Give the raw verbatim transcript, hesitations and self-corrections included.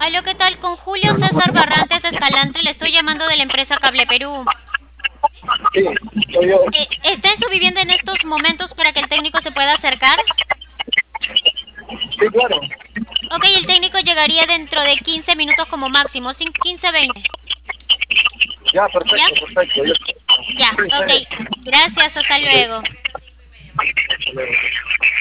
Aló, ¿qué tal? Con Julio César Barrantes Escalante, le estoy llamando de la empresa Cable Perú. Sí, soy yo. Eh, ¿Está en su vivienda en estos momentos para que el técnico se pueda acercar? Sí, claro. Ok, el técnico llegaría dentro de quince minutos como máximo, sin quince, veinte. Ya, ¿Ya? perfecto, perfecto. Yo- Ya, Sí, está bien. ok. Gracias, hasta luego. Hasta luego.